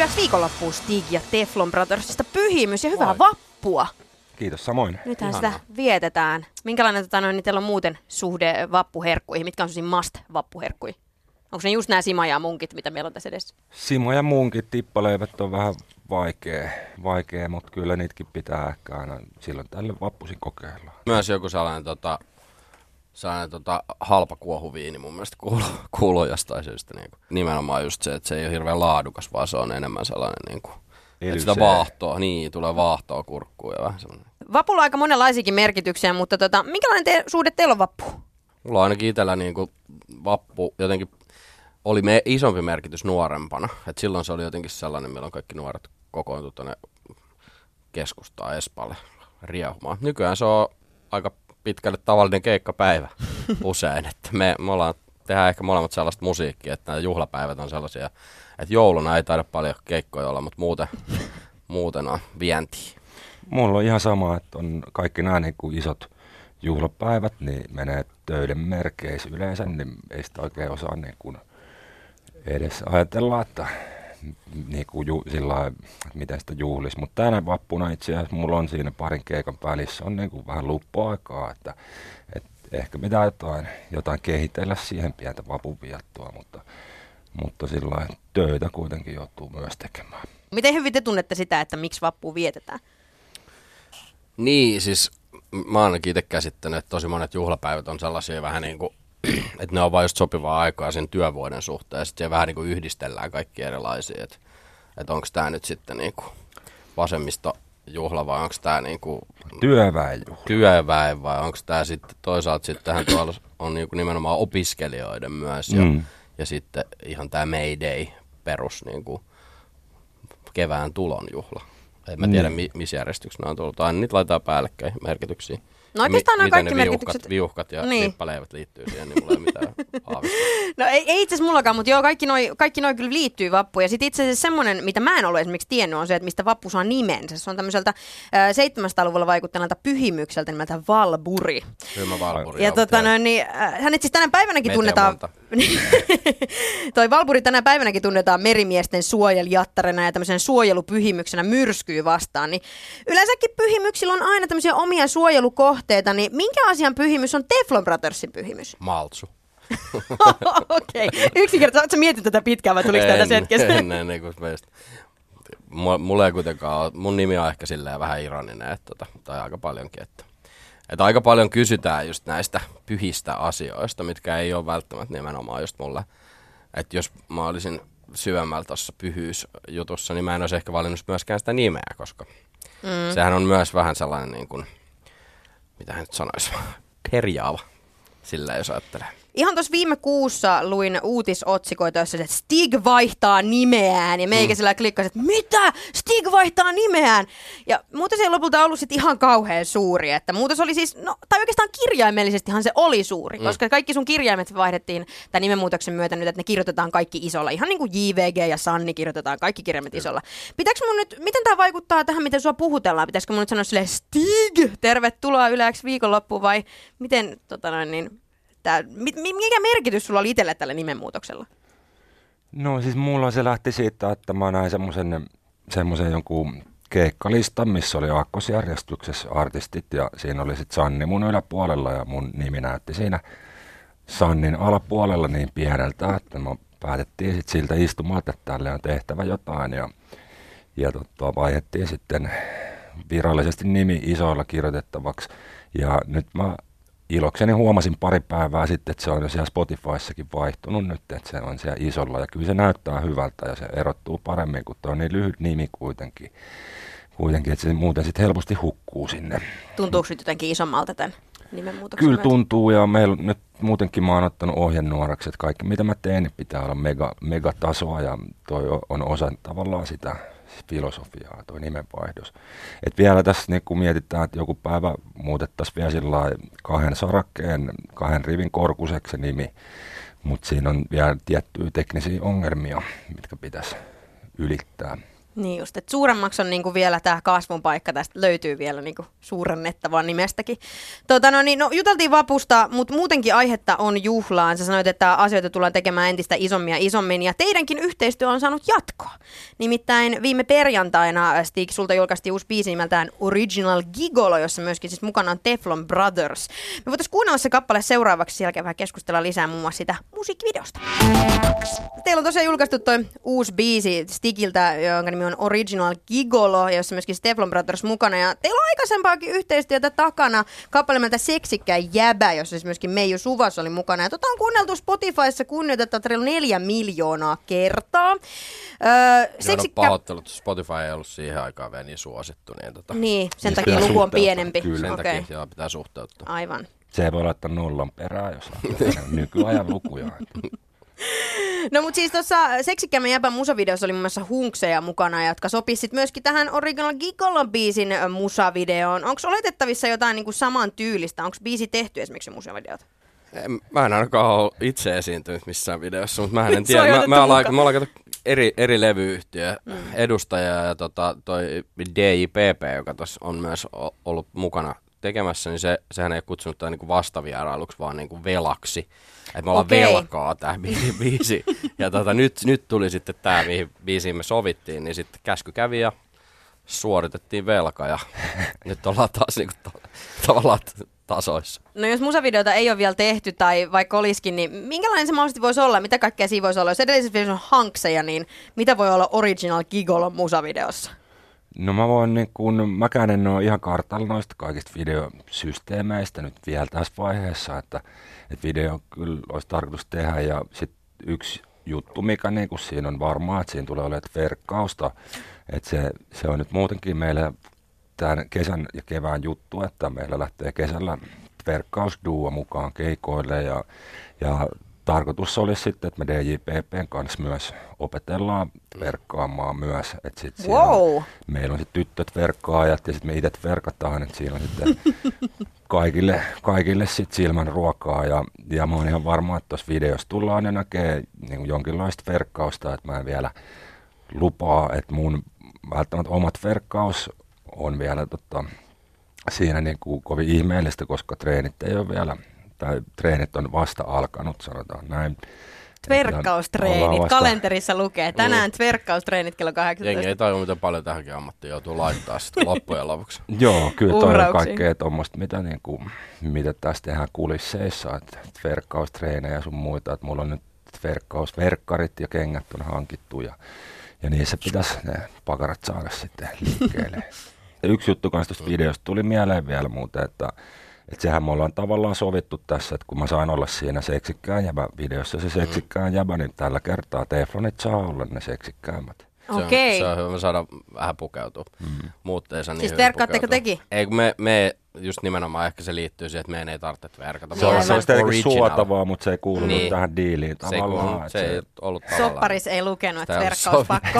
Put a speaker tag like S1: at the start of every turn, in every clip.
S1: hyväksi viikonloppua Stig ja Teflon Brothersista pyhimys ja hyvää vappua.
S2: Kiitos samoin.
S1: Nythän sitä vietetään. Minkälainen niin teillä on muuten suhde vappuherkkuihin? Mitkä on sellaisia must-vappuherkkuja? Onko ne just nämä sima ja munkit, mitä meillä on tässä edessä?
S2: Sima ja munkit, tippaleivät on vähän vaikea, mutta kyllä niitäkin pitää ehkä aina silloin tälle vappuisin kokeilla.
S3: Myös joku sellainen halpa kuohuviini mun mielestä kuuluu jostain syystä. Niin kuin. Nimenomaan just se, että se ei ole hirveän laadukas, vaan se on enemmän sellainen, niin kuin, että sitä vaahtoa, tulee vaahtoa kurkkuun ja vähän sellainen.
S1: Vapulla on aika monenlaisiakin merkityksiä, mutta minkälainen suhde teillä on vappuun?
S3: Mulla on ainakin itsellä niin kuin vappu jotenkin oli isompi merkitys nuorempana. Et silloin se oli jotenkin sellainen, milloin kaikki nuoret kokoontuivat tuonne keskustaan Espaalle riehumaan. Nykyään se on aika pitkälle tavallinen keikkapäivä usein. Että me tehdään ehkä molemmat sellaista musiikkia, että nämä juhlapäivät on sellaisia, että jouluna ei taida paljon keikkoja olla, mutta muuten on vientiä.
S2: Mulla on ihan sama, että on kaikki nämä niin kuin isot juhlapäivät, niin menee töiden merkeissä yleensä, niin ei sitä oikein osaa niin kuin edes ajatella, että niin kuin sillain, miten sitä juhlisi. Mutta tänä vappuna itse asiassa mulla on siinä parin keikan välissä on niin kuin vähän luppuaikaa, että ehkä pitää jotain kehitellä siihen pientä vapunviettoa, mutta sillain töitä kuitenkin joutuu myös tekemään.
S1: Miten hyvin te tunnette sitä, että miksi vappua vietetään?
S3: Niin, siis mä ainakin itse käsittänyt, että tosi monet juhlapäivät on sellaisia vähän niin kuin, että ne on vain just sopivaa aikaa sen työvuoden suhteen, ja sitten se vähän niin kuin yhdistellään kaikki erilaisia, että onko tämä nyt sitten niin kuin vasemmistojuhla vai onko tämä niin kuin työväen vai onko tämä sitten toisaalta sittenhän tuolla on niin kuin nimenomaan opiskelijoiden myös ja sitten ihan tämä Mayday perus niin kuin kevään tulon juhla. En mä tiedä, missä järjestyksessä ne on tullut. Aina niitä laitetaan päällekkäin merkityksiä.
S1: No oikeastaan nämä kaikki
S3: miten
S1: merkitykset.
S3: viuhkat ja lippaleivät liittyy siihen, niin mulla ei mitään haavista.
S1: No ei itse asiassa mullakaan, mutta joo, kaikki noi kyllä liittyy vappuun. Ja sitten itse asiassa semmoinen, mitä mä en ole esimerkiksi tiennyt, on se, että mistä vappu saa nimensä. Se on tämmöiseltä 700-luvulla vaikuttaneelta pyhimykseltä nimeltä Valburi.
S3: Hyvä Valburi.
S1: Ja hänet siis tänä päivänäkin tunnetaan... Toi Valburi tänä päivänäkin tunnetaan merimiesten suojelijattarena ja tämmöisen suojelupyhimyksenä myrskyy vastaan. Niin yleensäkin pyhimyksillä on aina tämmöisiä omia suojelukohteita, niin minkä asian pyhimys on Teflon Brothersin pyhimys?
S3: Maltsu.
S1: Okei. Yksinkertaisesti, ootko sä miettinyt tätä pitkään vai tuliko tätä hetkessä?
S3: En, kun meistä. Mulla ei kuitenkaan ole. Mun nimi on ehkä silleen vähän ironinen, tai aika paljonkin, että aika paljon kysytään just näistä pyhistä asioista, mitkä ei ole välttämättä nimenomaan just mulle. Että jos mä olisin syvemmällä tuossa pyhyysjutussa, niin mä en olisi ehkä valinnut myöskään sitä nimeä, koska sehän on myös vähän sellainen niin kuin, mitä hän nyt sanoisi, herjaava, sillä jos ajattelee.
S1: Ihan tuossa viime kuussa luin uutisotsikoita, jossa että Stig vaihtaa nimeään. Ja meikäisellä klikkasi, että mitä? Stig vaihtaa nimeään? Ja muutos ei lopulta ollut sit ihan kauhean suuri. Että muutos oli siis, tai oikeastaan kirjaimellisestihan se oli suuri. Koska kaikki sun kirjaimet vaihdettiin tämän nimenmuutoksen myötä nyt, että ne kirjoitetaan kaikki isolla. Ihan niin kuin JVG ja Sanni kirjoitetaan kaikki kirjaimet isolla. Miten tämä vaikuttaa tähän, miten sua puhutellaan? Pitäisikö mun nyt sanoa silleen Stig, tervetuloa Yleäksi viikonloppuun vai miten mikä merkitys sulla oli itselle tällä nimenmuutoksella?
S2: No siis mulla se lähti siitä, että mä näin semmoisen jonkun keikkalistan, missä oli aakkosjärjestyksessä artistit ja siinä oli sitten Sanni mun yläpuolella ja mun nimi näytti siinä Sannin alapuolella niin pieneltä, että me päätettiin sitten siltä istumalta, että tälle on tehtävä jotain ja vaihdettiin sitten virallisesti nimi isoilla kirjoitettavaksi ja nyt mä ilokseni huomasin pari päivää sitten, että se on jo siellä Spotifyssakin vaihtunut nyt, että se on siellä isolla ja kyllä se näyttää hyvältä ja se erottuu paremmin, kun tuo on niin lyhyt nimi kuitenkin, että se muuten sitten helposti hukkuu sinne.
S1: Tuntuuko nyt jotenkin isommalta tämän nimenmuutoksen
S2: Kyllä tuntuu ja meillä nyt muutenkin mä oon ottanut ohjenuoraksi, että kaikki mitä mä teen, niin pitää olla megatasoa ja toi on osa tavallaan sitä filosofiaa, toi nimenvaihdos. Et vielä tässä niin kun mietitään, että joku päivä muutettaisiin vielä sillä 2 sarakkeen, 2 rivin korkuseksi se nimi, mutta siinä on vielä tiettyjä teknisiä ongelmia, mitkä pitäisi ylittää.
S1: Niin just, että suuremmaksi on niinku vielä tämä kasvun paikka, tästä löytyy vielä niinku suurennettavaa nimestäkin. No, juteltiin vapusta, mutta muutenkin aihetta on juhlaan. Sä sanoit, että asioita tullaan tekemään entistä isommin ja teidänkin yhteistyö on saanut jatkoa. Nimittäin viime perjantaina, Stig, sulta julkaistiin uusi biisi nimeltään Original Gigolo, jossa myöskin siis mukana on Teflon Brothers. Me voitaisiin kuunnella se kappale seuraavaksi, sen jälkeen vähän keskustella lisää muun muassa sitä musiikkivideosta. Teillä on tosiaan julkaistu toi uusi biisi Stigiltä, jonka nimi on Original Gigolo, jossa myöskin Teflon Brothers mukana. Ja teillä on aikaisempaakin yhteistyötä takana kappale nimeltä Seksikkään jäbä, jossa siis myöskin Meiju Suvas oli mukana. Ja on kuunneltu Spotifyssa kunnioitettavasti 4 miljoonaa kertaa.
S3: Pahoittelut, Spotify ei ollut siihen aikaan vielä niin suosittu.
S1: Niin, sen takia luku on pienempi.
S3: Kyllä, sen takia pitää suhteuttaa.
S1: Aivan.
S2: Se ei voi laittaa nullan perään, jos on nykyajan lukuja.
S1: No mutta siis tuossa Seksikkäämme jäbän musavideossa oli muun muassa hunkseja mukana, jotka sopisivat myöskin tähän Original Gigolo-biisin musavideoon. Onko oletettavissa jotain niin kuin saman tyylistä? Onko biisi tehty esimerkiksi musavideota?
S3: Mä en ainakaan ole itse esiintynyt missään videossa, mutta mä en tiedä. Me ollaan kato eri levyyhtiö edustaja ja toi DJPP, joka tuossa on myös ollut mukana tekemässä, niin sehän ei kutsunut tätä niinku vastavierailuksi, vaan niinku velaksi. Että me ollaan velkaa tähän biisiin. Ja nyt tuli sitten tämä, mihin biisiin me sovittiin, niin sitten käsky kävi ja suoritettiin velka ja nyt ollaan taas niinku tavallaan tasoissa.
S1: No jos musavideota ei ole vielä tehty tai vaikka olisikin, niin minkälainen se mahdollisesti voisi olla? Mitä kaikkea siinä voisi olla? Jos edellisessä videossa on hankseja, niin mitä voi olla Original Gigolo musavideossa?
S2: No mäkään en ole ihan kartalla noista kaikista videosysteemeistä nyt vielä tässä vaiheessa, että video kyllä olisi tarkoitus tehdä ja sitten yksi juttu, mikä niin kuin siinä on varmaa, että siinä tulee olemaan verkkausta, että se on nyt muutenkin meille tämän kesän ja kevään juttu, että meillä lähtee kesällä verkkausduo mukaan keikoille ja tarkoitus olisi sitten, että me DJPPn kanssa myös opetellaan verkkaamaan myös. Että sit meillä on sitten tyttöt verkkaajat ja sitten me itse verkataan, että siinä on sitten kaikille sit silmän ruokaa. Ja mä oon ihan varma, että tuossa videossa tullaan ja näkee niin jonkinlaista verkkausta, että mä en vielä lupaa, että mun välttämättä omat verkkaus on vielä siinä niin kuin kovin ihmeellistä, koska treenit ei ole vielä, tai treenit on vasta alkanut, sanotaan näin.
S1: Tverkkaustreenit, kalenterissa lukee. Tänään tverkkaustreenit kello 18.
S3: Jengi ei tajua, miten paljon tähänkin ammattiin joutuu laittaa sitten loppujen lopuksi.
S2: Joo, kyllä toi on kaikkea tuommoista, mitä tässä tehdään kulisseissa, että tverkkaustreenejä ja sun muita, että mulla on nyt tverkkausverkkarit ja kengät on hankittu ja niissä pitäisi ne pakarat saada sitten liikkeelle. Ja yksi juttu kanssa tuosta videosta tuli mieleen vielä muuten, että sehän me ollaan tavallaan sovittu tässä, että kun mä sain olla siinä seksikkään jäbä videossa se seksikkään jäbä, niin tällä kertaa Teflonit saa olla ne seksikkäämmät.
S1: Okei.
S3: Se on hyvä, me saadaan vähän pukeutua. Muut ei saa niin
S1: siis
S3: hyvin
S1: verkkaatteko teki?
S3: Ei, kun me just nimenomaan ehkä se liittyy siihen, että meidän ei tarvitse verkata.
S2: Se on tietenkin suotavaa, mutta se ei kuulunut tähän diiliin tavallaan.
S3: Se ei ollut tavallaan.
S1: Sopparis ei lukenut, että verkkauspakko.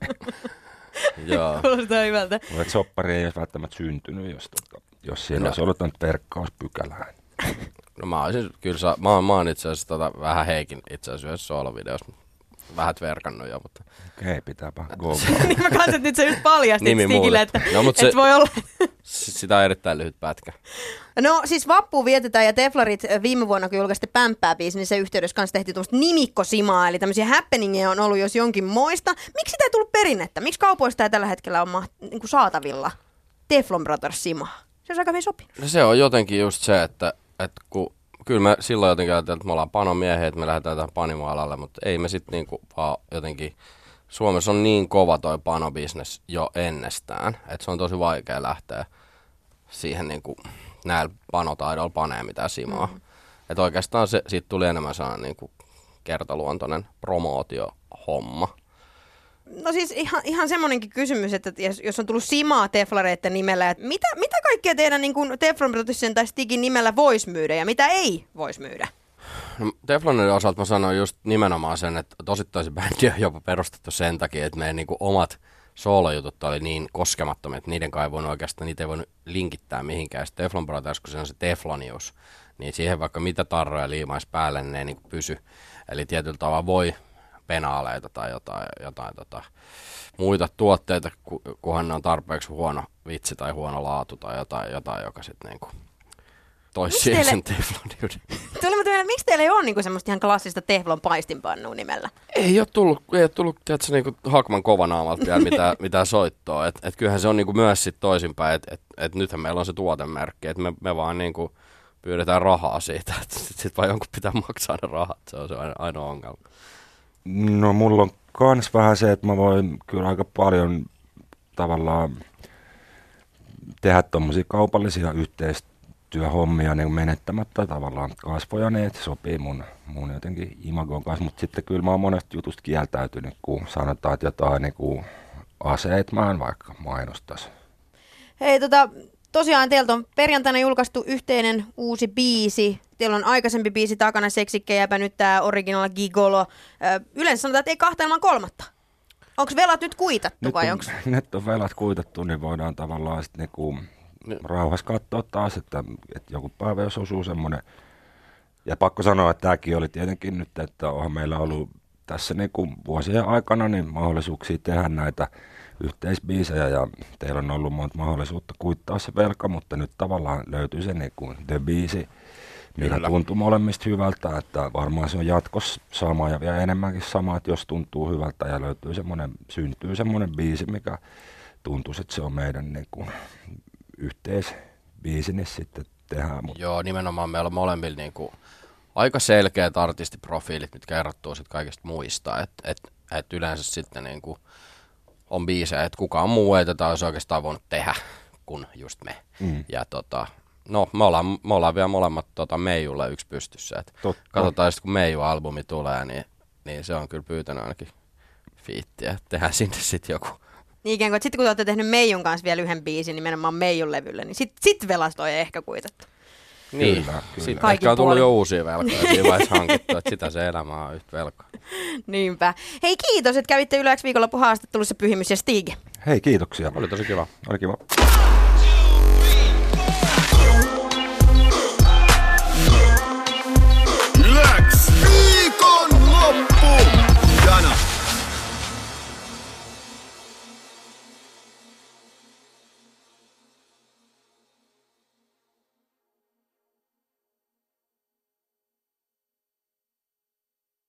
S3: Joo.
S1: Kuulostaa hyvältä.
S2: Mutta soppari ei olisi välttämättä syntynyt, jos siinä olisi ollut verkkauspykälää.
S3: No mä olisin kyllä, mä oon itse asiassa vähän Heikin itse asiassa yhdessä soolovideossa vähän tverkannut jo, mutta...
S2: Okei, pitääpä go.
S1: Niin mä kanssa, että nyt sä just paljastit Stigille, että et voi olla...
S3: Sitä on erittäin lyhyt pätkä.
S1: No siis vappua vietetään ja Teflarit viime vuonna, kun julkaisitte Pämppää-biisi, niin se yhteydessä kanssa tehtiin tuommoista nimikkosimaa, eli tämmöisiä happeningeja on ollut jos jonkin moista. Miksi sitä ei tullut perinnettä? Miksi kaupoista ei tällä hetkellä ole niin saatavilla Teflon Brothers simaa? Se on aika hyvin sopinut.
S3: No se on jotenkin just se, että kun kyllä me silloin jotenkin ajatellaan, että me ollaan panomiehiä, että me lähdetään tähän panimoalalle, mutta ei me sitten niinku vaan jotenkin, Suomessa on niin kova toi panobisnes jo ennestään, että se on tosi vaikea lähteä siihen niinku näillä panotaidoilla panee mitään simaa. Että oikeastaan siitä tuli enemmän sellainen niinku kertaluontoinen promootiohomma.
S1: No siis ihan semmoinenkin kysymys, että jos on tullut simaa Teflareiden nimellä, että mitä kaikkea teidän niin kuin Teflon Brothersin tai Stigin nimellä voisi myydä ja mitä ei voisi myydä?
S3: No, Teflonin osalta mä sanoin just nimenomaan sen, että tosittain se bändi on jopa perustettu sen takia, että meidän niin kuin omat soolojutut oli niin koskemattomia, että niiden kai ei voinut oikeastaan, niitä ei voinut linkittää mihinkään. Sitten Teflon Brothers, kun se on se teflonius, niin siihen vaikka mitä tarroja liimaisi päälle, niin ne ei niin kuin pysy. Eli tietyllä tavalla penaaleita tai jotain muita tuotteita, kunhan ne on tarpeeksi huono vitsi tai huono laatu tai jotain joka sitten niinku toisi siihen sen tefloniuden.
S1: Miksi teillä ei ole niinku semmoista ihan klassista teflon paistinpannua nimellä?
S3: Ei ole tullut tiedätkö, niinku Hakman Kovanaamalta vielä mitään soittoa. Et kyllähän se on niinku myös sit toisinpäin, että nythän meillä on se tuotemerkki, että me vaan niinku pyydetään rahaa siitä, että sitten vaan jonkun pitää maksaa ne rahat, se on se ainoa ongelma.
S2: No mulla on kans vähän se, että mä voin kyllä aika paljon tavallaan tehdä tommosia kaupallisia yhteistyöhommia niin menettämättä tavallaan kasvoja, niin että sopii mun jotenkin imagon kanssa, mutta sitten kyllä mä oon monesta jutusta kieltäytynyt, kun sanotaan, että jotain niin kuin aseet mä en vaikka mainostaisi.
S1: Hei tosiaan teiltä on perjantaina julkaistu yhteinen uusi biisi. Teillä on aikaisempi biisi takana, Seksikkejäpä, nyt tää Original Gigolo. Yleensä sanotaan, että ei kahta ilman kolmatta. Onko velat nyt kuitattu vai onko?
S2: Nyt on velat kuitattu, niin voidaan tavallaan sitten niinku rauhassa katsoa taas, että joku päivä jos osuu semmoinen. Ja pakko sanoa, että tämäkin oli tietenkin nyt, että onhan meillä ollut tässä niinku vuosien aikana niin mahdollisuuksia tehdä näitä yhteisbiisejä ja teillä on ollut monta mahdollisuutta kuittaa se velka, mutta nyt tavallaan löytyy se niinku The-biisi, mikä tuntuu molemmista hyvältä, että varmaan se on jatkossa sama ja vielä enemmänkin sama, että jos tuntuu hyvältä ja syntyy semmoinen biisi, mikä tuntuu, että se on meidän niinku yhteisbiisi, niin sitten tehdään.
S3: Joo, nimenomaan meillä on molemmilla niinku aika selkeät artistiprofiilit, mitkä erottuu sitten kaikista muista, että yleensä sitten niinku on biisejä, että kukaan muu ei tätä olisi oikeastaan voinut tehdä kuin just me. Ja no me ollaan vielä molemmat Meijulle yksi pystyssä. Et katsotaan sitten kun Meiju-albumi tulee, niin se on kyllä pyytänyt ainakin fiittiä, että tehdään sinne sitten joku.
S1: Niin ikään kuin, että sitten kun te olette tehnyt Meijun kanssa vielä yhden biisin nimenomaan Meijun levylle, niin sit velasta on ehkä kuitattu.
S3: Niin, sitten ehkä on tullut jo uusia velkoja siinä vaiheessa hankittu, että sitä se elämä on yhtä velkaa.
S1: Niinpä. Hei, kiitos, että kävitte Yle X viikonloppu haastattelussa Pyhimys ja Stig.
S2: Hei, kiitoksia.
S3: Oli tosi kiva.
S2: Oli kiva.